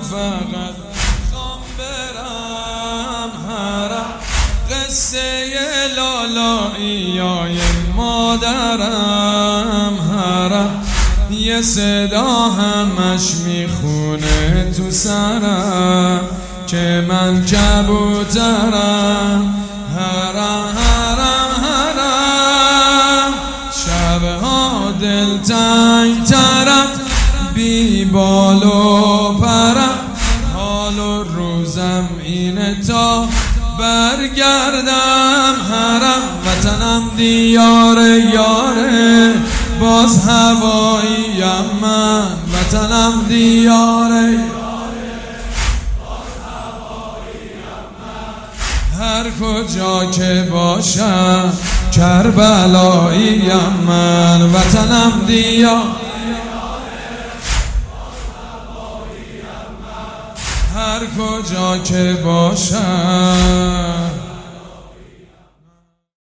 فقط خوام برم حرم، قصه لالاییای مادرم حرم، یه صدا همش میخونه تو سرم که من کبوترم. حرم حرم حرم، شبها دلتنگ ترم، بی بال و پرم، حال و روزم اینه تا برگردم حرم. وطنم دیار یاره، باز هواییم من، وطنم دیار یاره، باز هواییم من، هر کجا که باشم کربلاییم من، وطنم دیار هر کجا که باشم